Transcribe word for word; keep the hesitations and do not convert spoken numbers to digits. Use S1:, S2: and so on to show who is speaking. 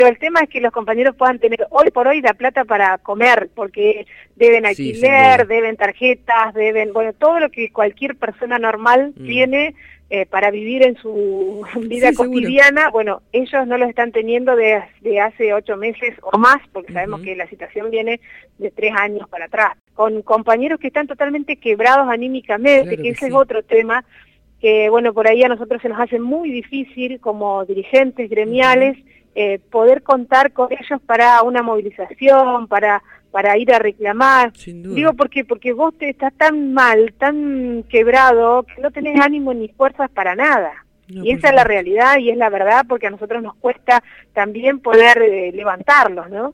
S1: Pero el tema es que los compañeros puedan tener hoy por hoy la plata para comer, porque deben alquiler, sí, deben tarjetas, deben, bueno, todo lo que cualquier persona normal mm. tiene eh, para vivir en su vida sí, cotidiana, seguro. Bueno, ellos no lo están teniendo de, de hace ocho meses o más, porque sabemos uh-huh. que la situación viene de tres años para atrás, con compañeros que están totalmente quebrados anímicamente, claro que, que ese sí. es otro tema, que bueno, por ahí a nosotros se nos hace muy difícil como dirigentes gremiales, uh-huh. Eh, poder contar con ellos para una movilización, para para ir a reclamar. Digo, ¿por qué? Porque vos te estás tan mal, tan quebrado, que no tenés ánimo ni fuerzas para nada. No, y esa es la realidad y es la verdad, porque a nosotros nos cuesta también poder eh, levantarlos, ¿no?